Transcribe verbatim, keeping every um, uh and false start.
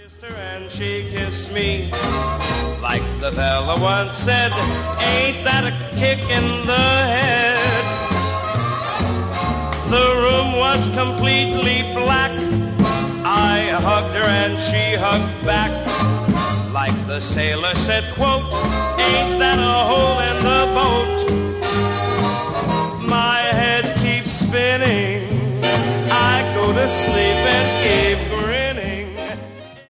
kissed her and she kissed me. Like the fella once said, ain't that a kick in the head? The room was completely black. I hugged her and she hugged back. Like the sailor said, quote, ain't that a hole in the boat? My head keeps spinning. I go to sleep and keep